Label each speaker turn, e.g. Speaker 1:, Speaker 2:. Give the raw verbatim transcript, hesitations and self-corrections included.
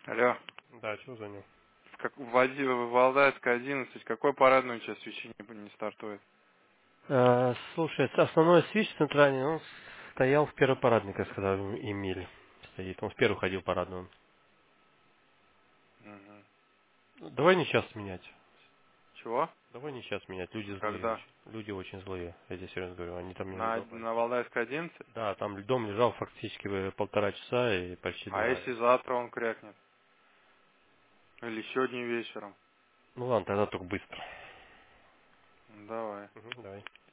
Speaker 1: Алло.
Speaker 2: Да, чего звонил?
Speaker 1: Как, в, Оди- в Валдайской одиннадцать, какой парадный час свечи не, не стартует?
Speaker 2: А, слушай, основной свич центральный, он стоял в первой парадной, как сказал Эмиль. Стоит. Он в первую ходил парадную.
Speaker 1: Угу.
Speaker 2: Давай не сейчас менять.
Speaker 1: Чего?
Speaker 2: Давай не сейчас менять. Люди злые
Speaker 1: Когда?
Speaker 2: очень. Люди очень злые. Я тебе серьезно говорю. Они там меня
Speaker 1: На,
Speaker 2: задолбали.
Speaker 1: на Валдайской одиннадцать?
Speaker 2: Да, там дом лежал фактически э, полтора часа и почти
Speaker 1: А
Speaker 2: два.
Speaker 1: если завтра он крякнет? Или сегодня вечером?
Speaker 2: Ну ладно, тогда только быстро.
Speaker 1: Ну, давай.
Speaker 2: Мгм, давай.